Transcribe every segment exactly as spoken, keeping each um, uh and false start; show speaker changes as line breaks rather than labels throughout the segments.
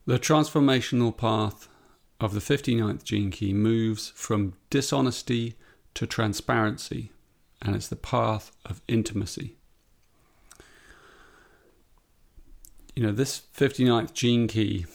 The transformational path of the fifty-ninth gene key moves from dishonesty to transparency, and it's the path of intimacy. You know, this fifty-ninth gene key,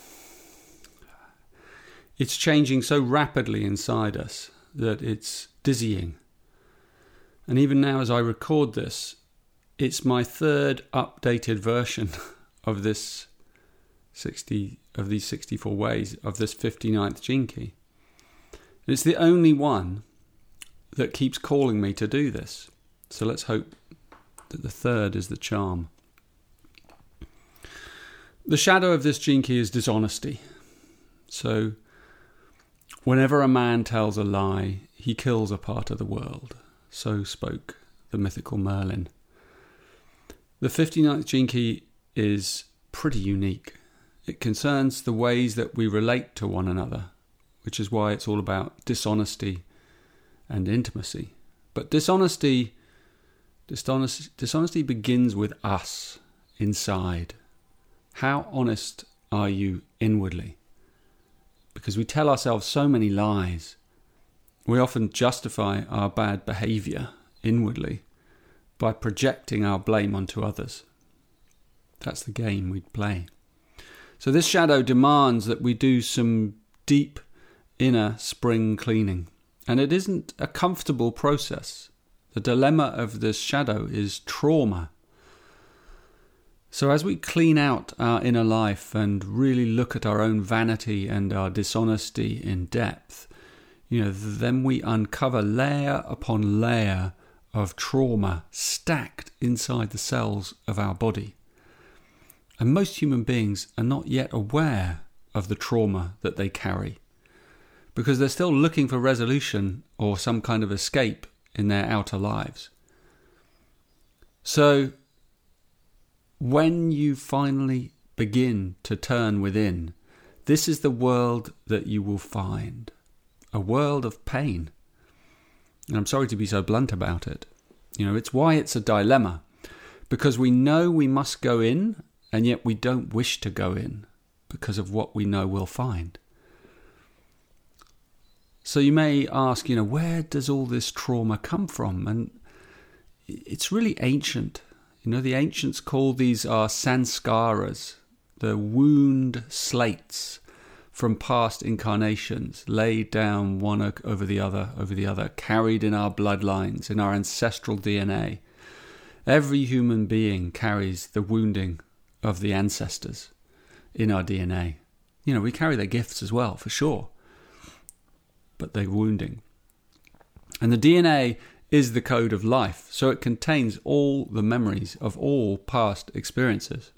it's changing so rapidly inside us that it's dizzying. And even now as I record this, it's my third updated version of this sixty of these sixty-four ways of this fifty-ninth gene key. And it's the only one that keeps calling me to do this. So let's hope that the third is the charm. The shadow of this gene key is dishonesty. So whenever a man tells a lie, he kills a part of the world. So spoke the mythical Merlin. The fifty-ninth gene key is pretty unique. It concerns the ways that we relate to one another, which is why it's all about dishonesty and intimacy. But dishonesty, dishonesty, dishonesty begins with us inside. How honest are you inwardly? Because we tell ourselves so many lies. We often justify our bad behaviour inwardly by projecting our blame onto others. That's the game we play. So this shadow demands that we do some deep inner spring cleaning. And it isn't a comfortable process. The dilemma of this shadow is trauma. So as we clean out our inner life and really look at our own vanity and our dishonesty in depth, you know, then we uncover layer upon layer of trauma stacked inside the cells of our body. And most human beings are not yet aware of the trauma that they carry because they're still looking for resolution or some kind of escape in their outer lives. So when you finally begin to turn within, this is the world that you will find. A world of pain. And I'm sorry to be so blunt about it. You know, it's why it's a dilemma. Because we know we must go in, and yet we don't wish to go in because of what we know we'll find. So you may ask, you know, where does all this trauma come from? And it's really ancient. You know, the ancients call these our sanskaras, the wound slates from past incarnations, laid down one over the other, over the other, carried in our bloodlines, in our ancestral D N A. Every human being carries the wounding of the ancestors in our D N A. You know, we carry their gifts as well, for sure, but they're wounding. And the D N A is the code of life, so it contains all the memories of all past experiences.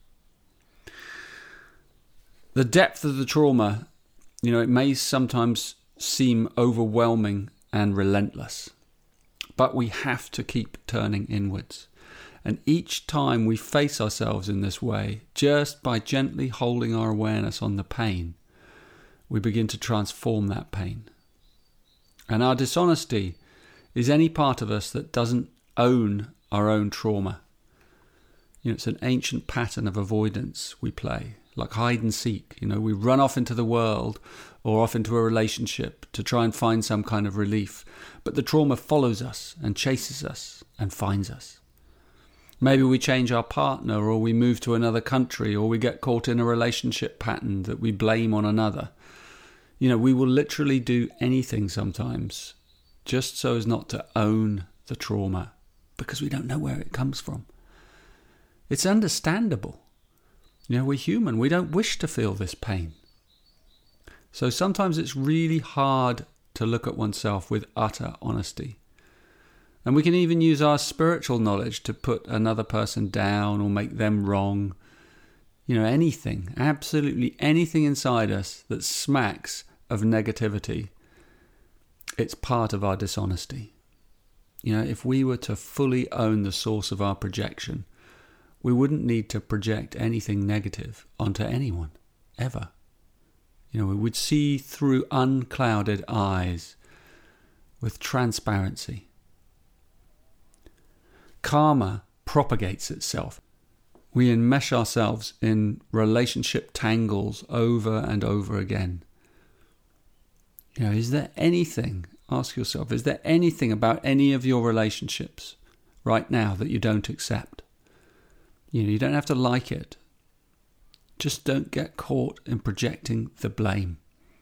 The depth of the trauma, you know, it may sometimes seem overwhelming and relentless, but we have to keep turning inwards. And each time we face ourselves in this way, just by gently holding our awareness on the pain, we begin to transform that pain. And our dishonesty is any part of us that doesn't own our own trauma. You know, it's an ancient pattern of avoidance we play, like hide and seek. You know, we run off into the world or off into a relationship to try and find some kind of relief. But the trauma follows us and chases us and finds us. Maybe we change our partner, or we move to another country, or we get caught in a relationship pattern that we blame on another. You know, we will literally do anything sometimes just so as not to own the trauma because we don't know where it comes from. It's understandable. You know, we're human. We don't wish to feel this pain. So sometimes it's really hard to look at oneself with utter honesty. And we can even use our spiritual knowledge to put another person down or make them wrong. You know, anything, absolutely anything inside us that smacks of negativity, it's part of our dishonesty. You know, if we were to fully own the source of our projection, we wouldn't need to project anything negative onto anyone, ever. You know, we would see through unclouded eyes with transparency. Karma propagates itself. we enmesh ourselves in relationship tangles over and over again. You know, is there anything, ask yourself, is there anything about any of your relationships right now that you don't accept? You know, you don't have to like it. Just don't get caught in projecting the blame.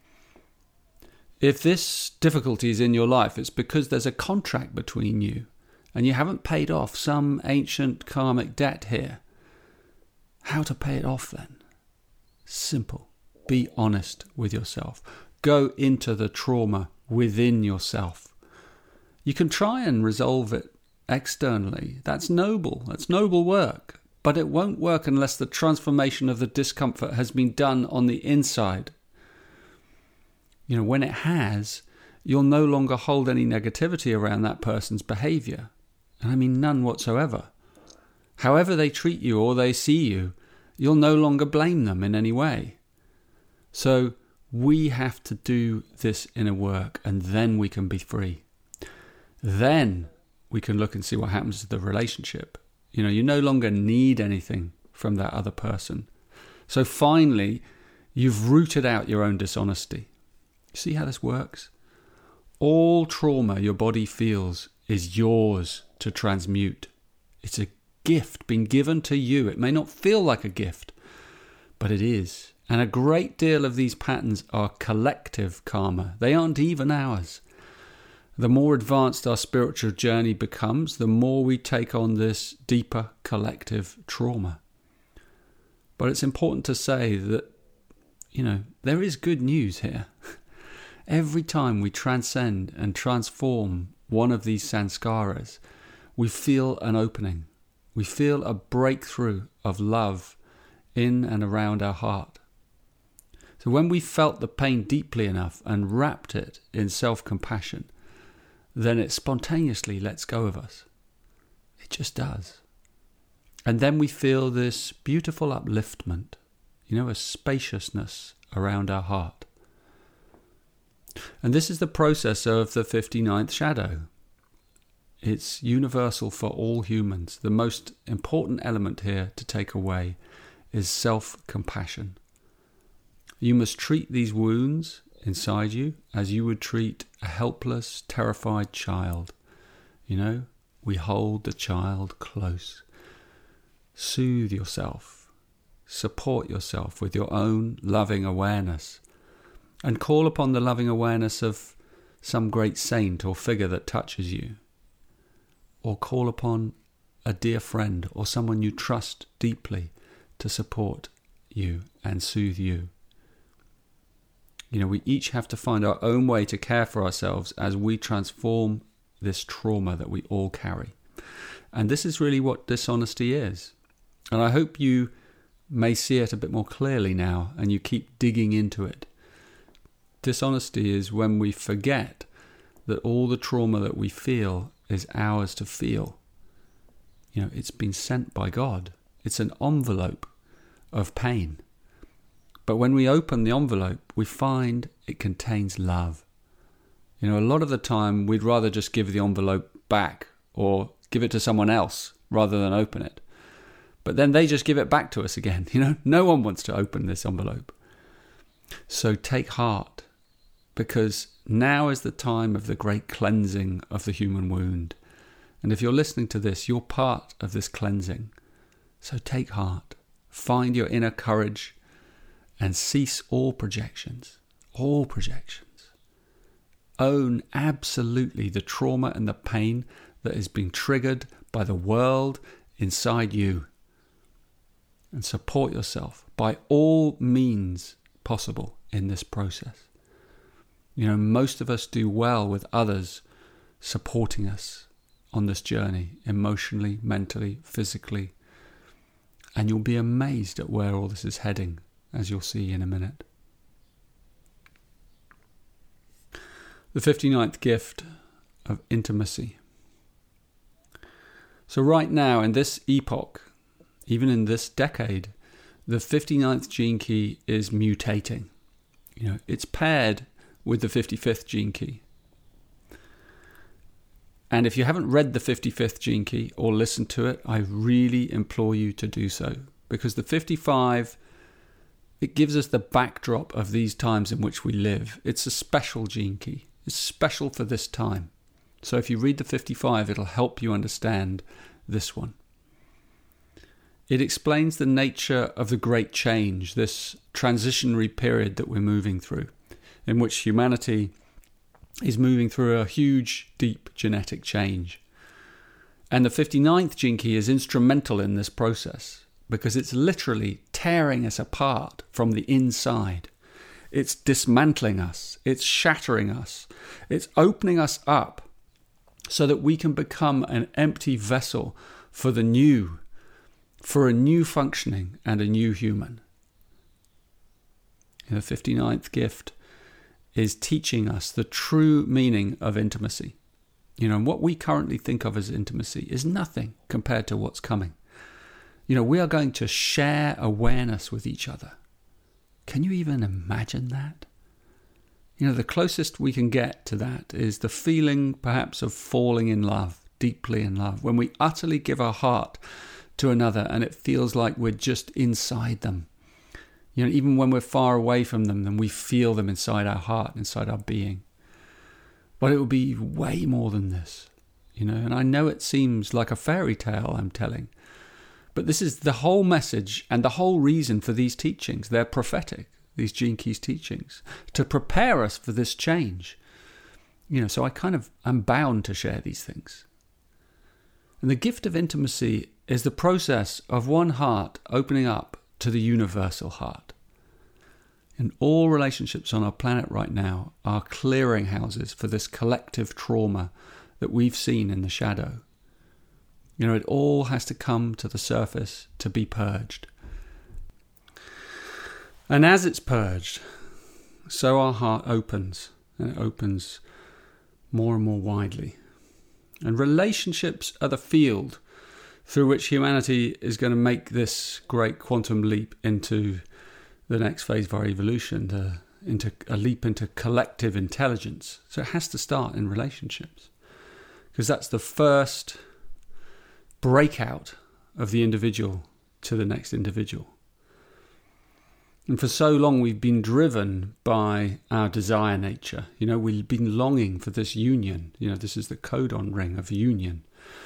If this difficulty is in your life, it's because there's a contract between you and you haven't paid off some ancient karmic debt here. How to pay it off then? Simple. Be honest with yourself. Go into the trauma within yourself. You can try and resolve it externally. That's noble. That's noble work. But it won't work unless the transformation of the discomfort has been done on the inside. You know, when it has, you'll no longer hold any negativity around that person's behavior. And I mean none whatsoever. However they treat you or they see you, you'll no longer blame them in any way. So we have to do this inner work, and then we can be free. Then we can look and see what happens to the relationship. You know, you no longer need anything from that other person. So finally, you've rooted out your own dishonesty. See how this works? All trauma your body feels is yours to transmute. It's a gift being given to you. It may not feel like a gift, but it is. And a great deal of these patterns are collective karma. They aren't even ours. The more advanced our spiritual journey becomes, the more we take on this deeper collective trauma. But it's important to say that, you know, there is good news here. Every time we transcend and transform one of these sanskaras, we feel an opening. We feel a breakthrough of love in and around our heart. So when we felt the pain deeply enough and wrapped it in self-compassion, then it spontaneously lets go of us. It just does. And then we feel this beautiful upliftment, you know, a spaciousness around our heart. And this is the process of the fifty-ninth shadow. It's universal for all humans. The most important element here to take away is self-compassion. You must treat these wounds inside you as you would treat a helpless, terrified child. You know, we hold the child close. Soothe yourself. Support yourself with your own loving awareness. And call upon the loving awareness of some great saint or figure that touches you. Or call upon a dear friend or someone you trust deeply to support you and soothe you. You know, we each have to find our own way to care for ourselves as we transform this trauma that we all carry. And this is really what dishonesty is. And I hope you may see it a bit more clearly now and you keep digging into it. Dishonesty is when we forget that all the trauma that we feel is ours to feel. You know, it's been sent by God. It's an envelope of pain. But when we open the envelope, we find it contains love. You know, a lot of the time we'd rather just give the envelope back or give it to someone else rather than open it. But then they just give it back to us again. You know, no one wants to open this envelope. So take heart, because now is the time of the great cleansing of the human wound. And if you're listening to this, you're part of this cleansing. So take heart, find your inner courage, and cease all projections, all projections. Own absolutely the trauma and the pain that is being triggered by the world inside you. And support yourself by all means possible in this process. You know, most of us do well with others supporting us on this journey, emotionally, mentally, physically. And you'll be amazed at where all this is heading, as you'll see in a minute. The fifty-ninth gift of intimacy. So right now, in this epoch, even in this decade, the fifty-ninth gene key is mutating. You know, it's paired with the fifty-fifth gene key. And if you haven't read the fifty-fifth Gene Key or listened to it, I really implore you to do so. Because the fifty-five, it gives us the backdrop of these times in which we live. It's a special Gene Key. It's special for this time. So if you read the fifty-five, it'll help you understand this one. It explains the nature of the great change, this transitionary period that we're moving through, in which humanity is moving through a huge, deep genetic change. And the fifty-ninth Gene Key is instrumental in this process because it's literally tearing us apart from the inside. It's dismantling us. It's shattering us. It's opening us up so that we can become an empty vessel for the new, for a new functioning and a new human. The fifty-ninth gift is teaching us the true meaning of intimacy. You know, what we currently think of as intimacy is nothing compared to what's coming. You know, we are going to share awareness with each other. Can you even imagine that? You know, the closest we can get to that is the feeling perhaps of falling in love, deeply in love, when we utterly give our heart to another and it feels like we're just inside them. You know, even when we're far away from them, then we feel them inside our heart, inside our being. But it will be way more than this, you know, and I know it seems like a fairy tale I'm telling, but this is the whole message and the whole reason for these teachings. They're prophetic, these Gene Keys teachings, to prepare us for this change. You know, so I kind of am bound to share these things. And the gift of intimacy is the process of one heart opening up to the universal heart. And all relationships on our planet right now are clearinghouses for this collective trauma that we've seen in the shadow. You know, it all has to come to the surface to be purged. And as it's purged, so our heart opens, and it opens more and more widely. And relationships are the field through which humanity is going to make this great quantum leap into the next phase of our evolution, the, into a leap into collective intelligence. So it has to start in relationships, because that's the first breakout of the individual to the next individual. And for so long we've been driven by our desire nature. You know, we've been longing for this union. You know, this is the codon ring of union.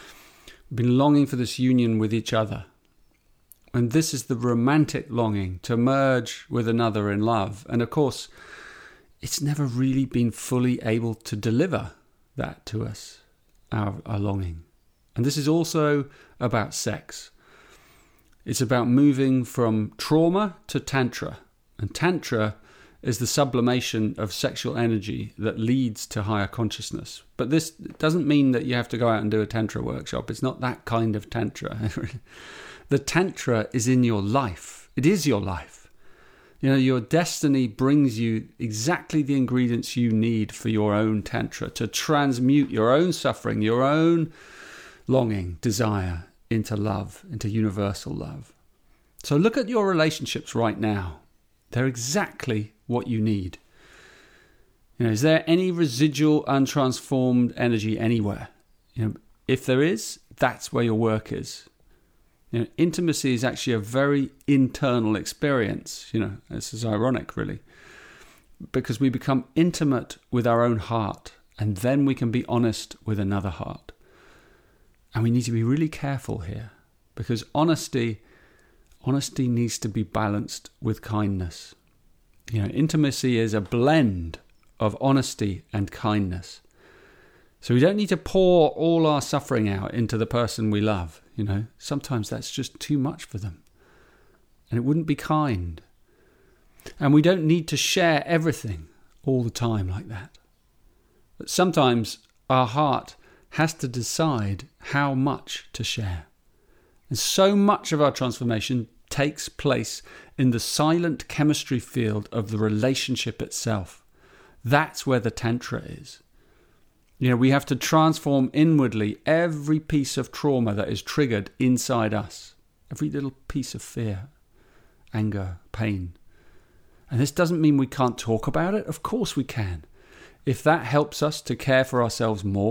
Been longing for this union with each other. And this is the romantic longing to merge with another in love. And of course, it's never really been fully able to deliver that to us, our, our longing. And this is also about sex. It's about moving from trauma to tantra. And tantra is the sublimation of sexual energy that leads to higher consciousness. But this doesn't mean that you have to go out and do a tantra workshop. It's not that kind of tantra. The tantra is in your life. It is your life. You know, your destiny brings you exactly the ingredients you need for your own tantra to transmute your own suffering, your own longing, desire into love, into universal love. So look at your relationships right now. They're exactly what you need. You know, is there any residual untransformed energy anywhere? You know, if there is, that's where your work is. You know, intimacy is actually a very internal experience. You know, this is ironic, really, because we become intimate with our own heart, and then we can be honest with another heart. And we need to be really careful here, because honesty, honesty needs to be balanced with kindness. You know, intimacy is a blend of honesty and kindness. So we don't need to pour all our suffering out into the person we love. You know, sometimes that's just too much for them, and it wouldn't be kind. And we don't need to share everything all the time like that. But sometimes our heart has to decide how much to share. And so much of our transformation takes place in the silent chemistry field of the relationship itself. That's where the tantra is. You know, we have to transform inwardly every piece of trauma that is triggered inside us. Every little piece of fear, anger, pain. And this doesn't mean we can't talk about it. Of course we can. If that helps us to care for ourselves more,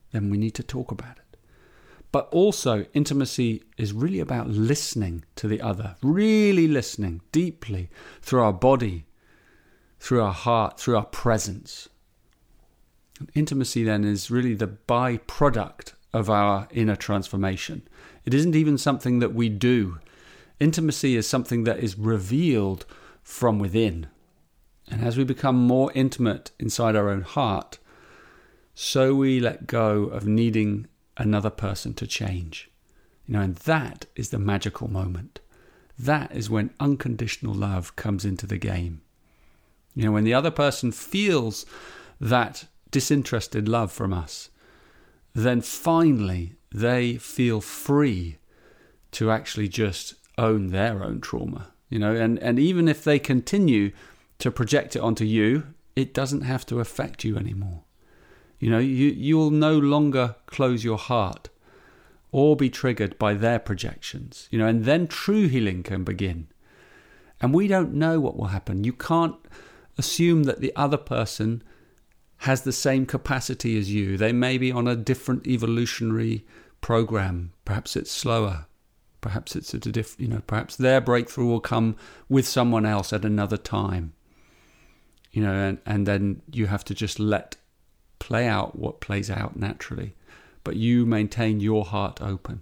then we need to talk about it. But also, intimacy is really about listening to the other, really listening deeply through our body, through our heart, through our presence. Intimacy then is really the byproduct of our inner transformation. It isn't even something that we do. Intimacy is something that is revealed from within. And as we become more intimate inside our own heart, so we let go of needing another person to change. You know, and that is the magical moment. That is when unconditional love comes into the game. You know, when the other person feels that disinterested love from us, then finally they feel free to actually just own their own trauma. You know, and, and even if they continue to project it onto you, it doesn't have to affect you anymore. You know, you, you'll no longer close your heart or be triggered by their projections, you know, and then true healing can begin. And we don't know what will happen. You can't assume that the other person has the same capacity as you. They may be on a different evolutionary program. Perhaps it's slower. Perhaps it's at a diff, you know, perhaps their breakthrough will come with someone else at another time. You know, and, and then you have to just let play out what plays out naturally. But you maintain your heart open.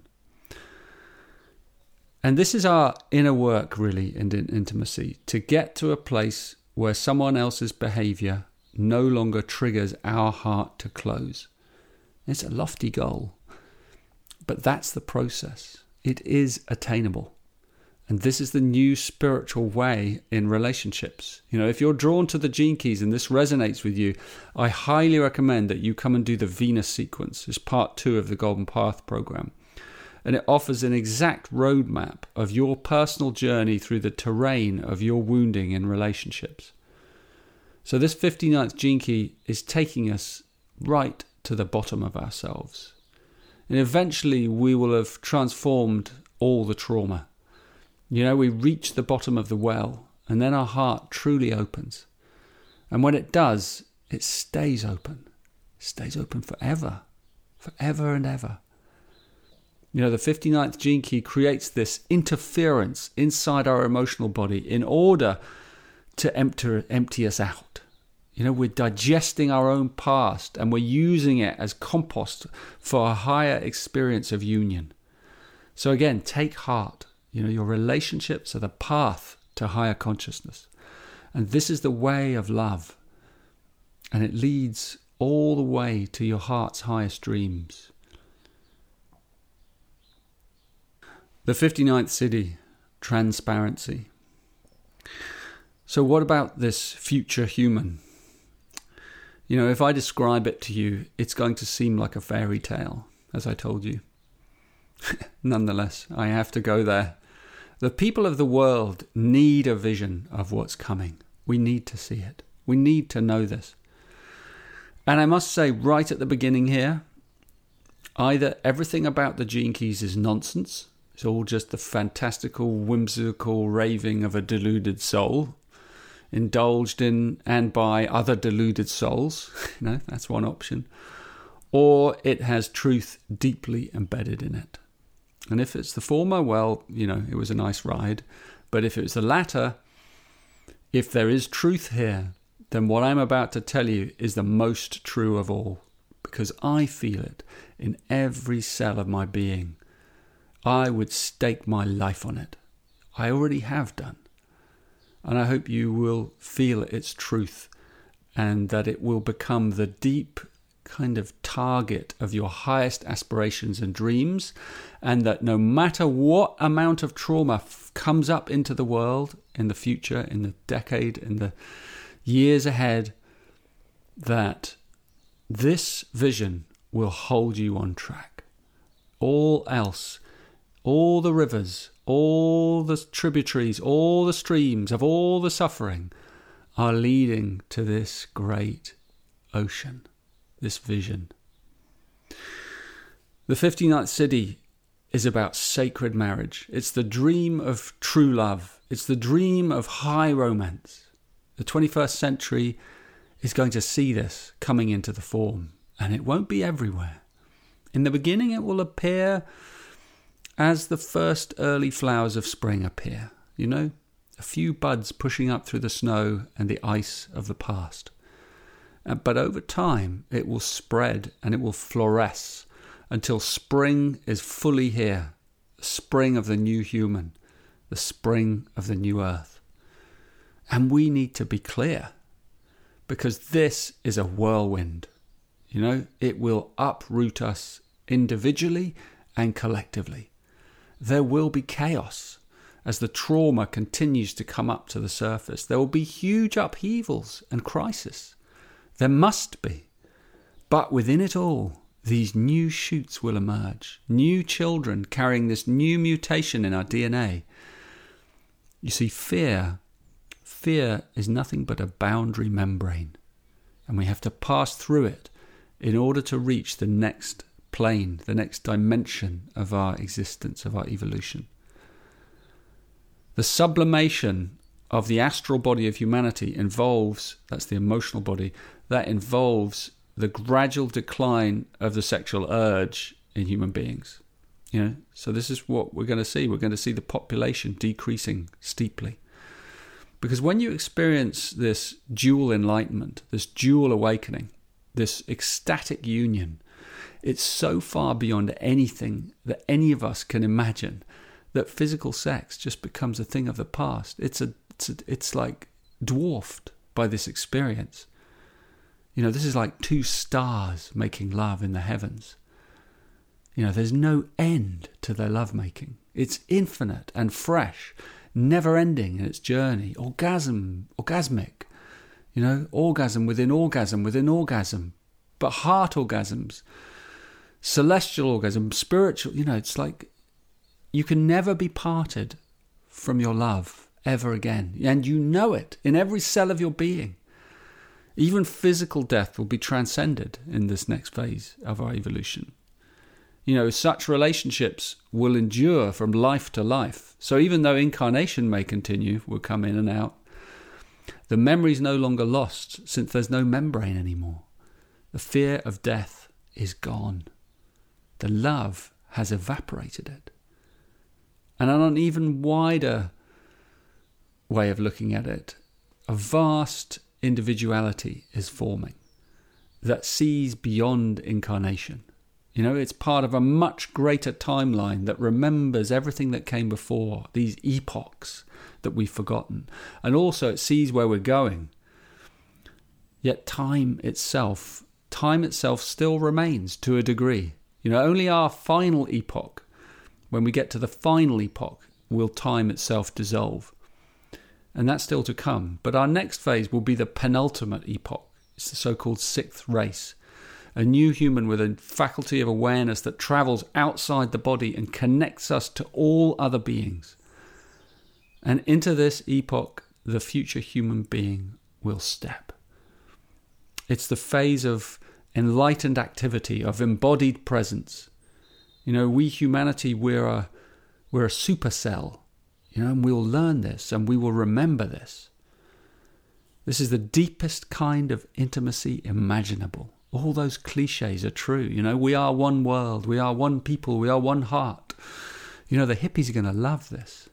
And this is our inner work, really, in, in intimacy, to get to a place where someone else's behavior no longer triggers our heart to close. It's a lofty goal, but that's the process. It is attainable. And this is the new spiritual way in relationships. You know, if you're drawn to the Gene Keys and this resonates with you, I highly recommend that you come and do the Venus sequence as part two of the Golden Path program. And it offers an exact roadmap of your personal journey through the terrain of your wounding in relationships. So this fifty-ninth Gene Key is taking us right to the bottom of ourselves. And eventually we will have transformed all the trauma. You know, we reach the bottom of the well, and then our heart truly opens. And when it does, it stays open. It stays open forever. Forever and ever. You know, the fifty-ninth Gene Key creates this interference inside our emotional body in order to empty, empty us out. You know, we're digesting our own past and we're using it as compost for a higher experience of union. So again, take heart. You know, your relationships are the path to higher consciousness. And this is the way of love. And it leads all the way to your heart's highest dreams. The fifty-ninth Siddhi, transparency. So what about this future human? You know, if I describe it to you, it's going to seem like a fairy tale, as I told you. Nonetheless, I have to go there. The people of the world need a vision of what's coming. We need to see it. We need to know this. And I must say right at the beginning here, either everything about the Gene Keys is nonsense. It's all just the fantastical, whimsical raving of a deluded soul, indulged in and by other deluded souls. You know, that's one option. Or it has truth deeply embedded in it. And if it's the former, well, you know, it was a nice ride. But if it's the latter, if there is truth here, then what I'm about to tell you is the most true of all. Because I feel it in every cell of my being. I would stake my life on it. I already have done. And I hope you will feel its truth and that it will become the deep kind of target of your highest aspirations and dreams, and that no matter what amount of trauma f- comes up into the world in the future, in the decade, in the years ahead, that this vision will hold you on track. All else, all the rivers, all the tributaries, all the streams of all the suffering are leading to this great ocean, this vision. The fifty-ninth Siddhi is about sacred marriage. It's the dream of true love. It's the dream of high romance. The twenty-first century is going to see this coming into the form, and it won't be everywhere. In the beginning, it will appear as the first early flowers of spring appear, you know, a few buds pushing up through the snow and the ice of the past. Uh, but over time, it will spread and it will flourish until spring is fully here, the spring of the new human, the spring of the new earth. And we need to be clear, because this is a whirlwind. You know, it will uproot us individually and collectively. There will be chaos as the trauma continues to come up to the surface. There will be huge upheavals and crisis. There must be. But within it all, these new shoots will emerge. New children carrying this new mutation in our D N A. You see, fear, fear is nothing but a boundary membrane. And we have to pass through it in order to reach the next plane, the next dimension of our existence, of our evolution. The sublimation of the astral body of humanity involves, that's the emotional body, that involves the gradual decline of the sexual urge in human beings. You know, so this is what we're going to see. We're going to see the population decreasing steeply. Because when you experience this dual enlightenment, this dual awakening, this ecstatic union, it's so far beyond anything that any of us can imagine that physical sex just becomes a thing of the past. It's a, it's a, it's like dwarfed by this experience. You know, this is like two stars making love in the heavens. You know, there's no end to their lovemaking. It's infinite and fresh, never ending in its journey. Orgasm, orgasmic. You know, orgasm within orgasm within orgasm. But heart orgasms, celestial orgasm, spiritual, you know, it's like you can never be parted from your love ever again. And you know it in every cell of your being. Even physical death will be transcended in this next phase of our evolution. You know, such relationships will endure from life to life. So even though incarnation may continue, will come in and out, the memory is no longer lost since there's no membrane anymore. The fear of death is gone. The love has evaporated it. And on an even wider way of looking at it, a vast individuality is forming that sees beyond incarnation. You know, it's part of a much greater timeline that remembers everything that came before, these epochs that we've forgotten. And also it sees where we're going. Yet time itself, time itself still remains to a degree. You know, only our final epoch, when we get to the final epoch, will time itself dissolve. And that's still to come. But our next phase will be the penultimate epoch. It's the so-called sixth race. A new human with a faculty of awareness that travels outside the body and connects us to all other beings. And into this epoch, the future human being will step. It's the phase of enlightened activity, of embodied presence. You know, we humanity, we're a, we're a supercell. You know, and we'll learn this and we will remember this. This is the deepest kind of intimacy imaginable. All those cliches are true. You know, we are one world, we are one people, we are one heart. You know, the hippies are going to love this.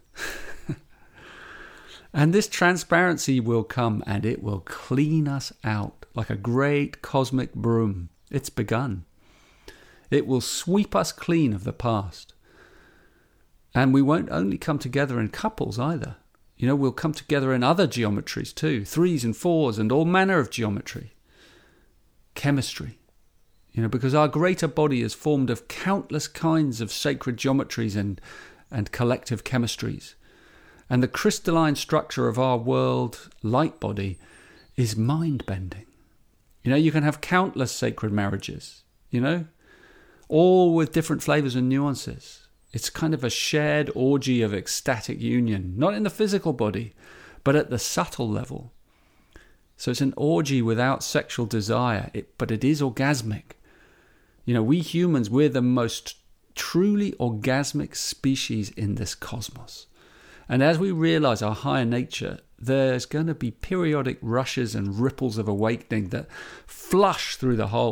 And this transparency will come and it will clean us out like a great cosmic broom. It's begun. It will sweep us clean of the past. And we won't only come together in couples either. You know, we'll come together in other geometries too. Threes and fours and all manner of geometry. Chemistry. You know, because our greater body is formed of countless kinds of sacred geometries and, and collective chemistries. And the crystalline structure of our world light body is mind-bending. You know, you can have countless sacred marriages, you know, all with different flavors and nuances. It's kind of a shared orgy of ecstatic union, not in the physical body, but at the subtle level. So it's an orgy without sexual desire, it, but it is orgasmic. You know, we humans, we're the most truly orgasmic species in this cosmos. And as we realize our higher nature, there's going to be periodic rushes and ripples of awakening that flush through the whole.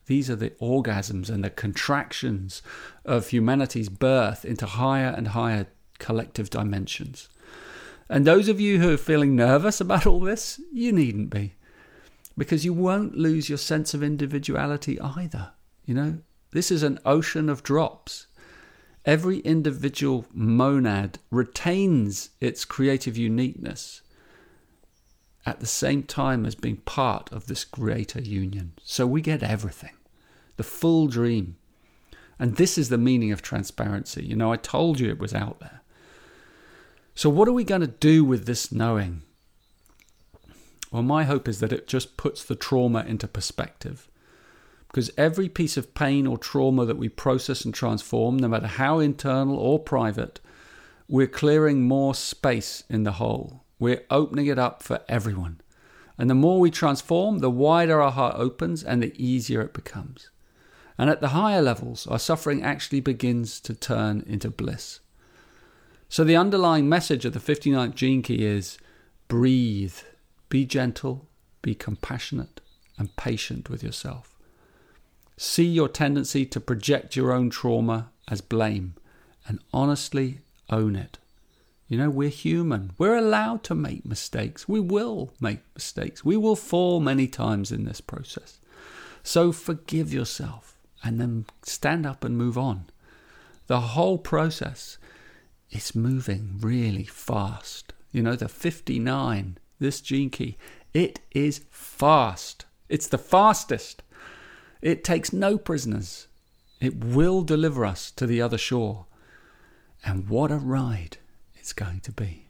These are the orgasms and the contractions of humanity's birth into higher and higher collective dimensions. And those of you who are feeling nervous about all this, you needn't be, because you won't lose your sense of individuality either. You know, this is an ocean of drops. Every individual monad retains its creative uniqueness at the same time as being part of this greater union. So we get everything, the full dream. And this is the meaning of transparency. You know, I told you it was out there. So what are we going to do with this knowing? Well, my hope is that it just puts the trauma into perspective. Because every piece of pain or trauma that we process and transform, no matter how internal or private, we're clearing more space in the whole. We're opening it up for everyone. And the more we transform, the wider our heart opens and the easier it becomes. And at the higher levels, our suffering actually begins to turn into bliss. So the underlying message of the fifty-ninth Gene Key is breathe, be gentle, be compassionate and patient with yourself. See your tendency to project your own trauma as blame and honestly own it. You know, we're human. We're allowed to make mistakes. We will make mistakes. We will fall many times in this process. So forgive yourself and then stand up and move on. The whole process is moving really fast. You know, the fifty-nine, this Gene Key, it is fast. It's the fastest. It takes no prisoners. It will deliver us to the other shore. And what a ride it's going to be.